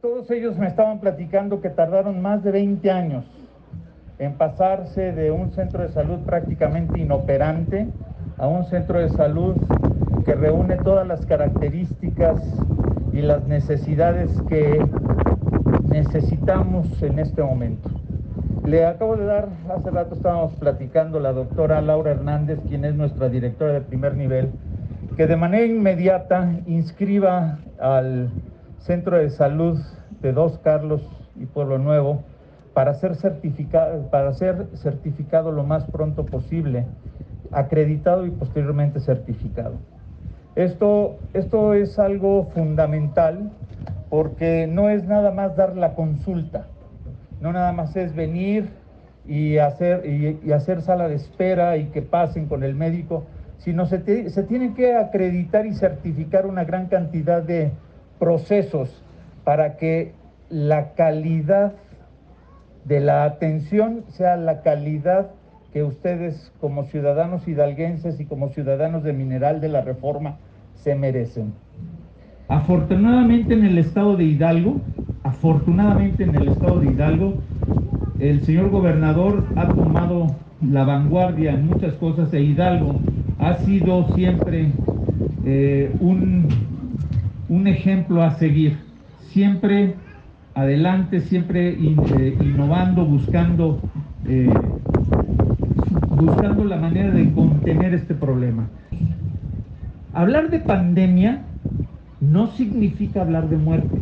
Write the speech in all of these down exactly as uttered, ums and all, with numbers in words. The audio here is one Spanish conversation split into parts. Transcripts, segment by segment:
Todos ellos me estaban platicando que tardaron más de veinte años en pasarse de un centro de salud prácticamente inoperante a un centro de salud que reúne todas las características y las necesidades que necesitamos en este momento. Le acabo de dar, hace rato estábamos platicando, la doctora Laura Hernández, quien es nuestra directora de primer nivel, que de manera inmediata inscriba al Centro de Salud de Dos Carlos y Pueblo Nuevo para ser certificado, para ser certificado lo más pronto posible, acreditado y posteriormente certificado. Esto, esto es algo fundamental porque no es nada más dar la consulta, no nada más es venir y hacer, y, y hacer sala de espera y que pasen con el médico, sino se, te, se tiene que acreditar y certificar una gran cantidad de procesos para que la calidad de la atención sea la calidad que ustedes como ciudadanos hidalguenses y como ciudadanos de Mineral de la Reforma se merecen. Afortunadamente en el estado de Hidalgo, afortunadamente en el estado de Hidalgo, el señor gobernador ha tomado la vanguardia en muchas cosas e Hidalgo ha sido siempre eh, un, un ejemplo a seguir, siempre adelante, siempre in, eh, innovando, buscando, eh, buscando la manera de contener este problema. Hablar de pandemia no significa hablar de muerte.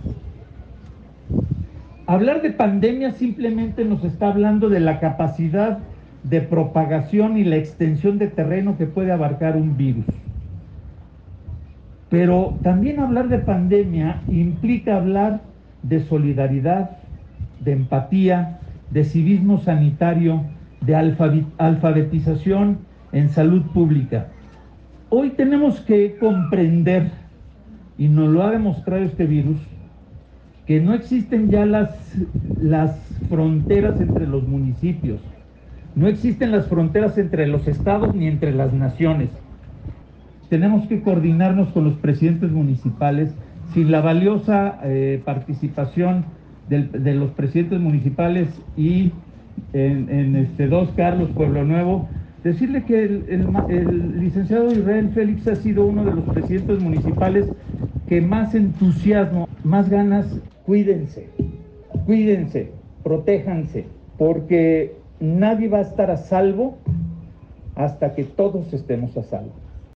Hablar de pandemia simplemente nos está hablando de la capacidad de propagación y la extensión de terreno que puede abarcar un virus. Pero también hablar de pandemia implica hablar de solidaridad, de empatía, de civismo sanitario, de alfabetización en salud pública. Hoy tenemos que comprender, y nos lo ha demostrado este virus, que no existen ya las, las fronteras entre los municipios, no existen las fronteras entre los estados ni entre las naciones. Tenemos que coordinarnos con los presidentes municipales. Sin la valiosa eh, participación del, de los presidentes municipales y en, en este Dos Carlos, Pueblo Nuevo, decirle que el, el, el licenciado Israel Félix ha sido uno de los presidentes municipales que más entusiasmo, más ganas. Cuídense, cuídense, protéjanse, porque nadie va a estar a salvo hasta que todos estemos a salvo.